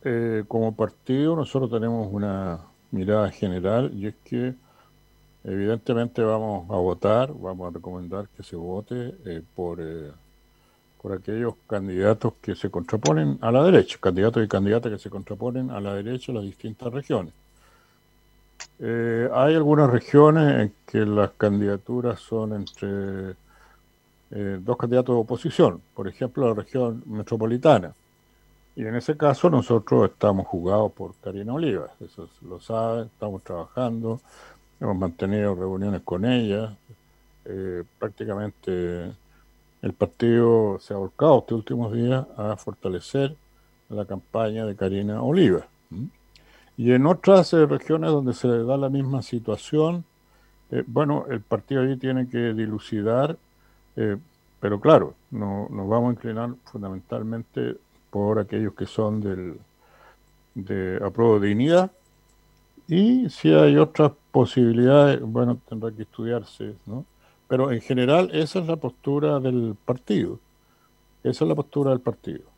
Como partido nosotros tenemos una mirada general y es que evidentemente vamos a votar, vamos a recomendar que se vote por aquellos candidatos que se contraponen a la derecha, candidatos y candidatas que se contraponen a la derecha en las distintas regiones. Hay algunas regiones en que las candidaturas son entre dos candidatos de oposición, por ejemplo la región metropolitana. Y en ese caso nosotros estamos jugados por Karina Olivas, eso lo saben, estamos trabajando, hemos mantenido reuniones con ella, prácticamente el partido se ha volcado estos últimos días a fortalecer la campaña de Karina Olivas. ¿Mm? Y en otras regiones donde se da la misma situación, bueno, el partido ahí tiene que dilucidar, eh, pero claro, no, nos vamos a inclinar fundamentalmente por aquellos que son de apruebo de dignidad, y si hay otras posibilidades, bueno, tendrá que estudiarse, ¿no? Pero en general esa es la postura del partido, esa es la postura del partido.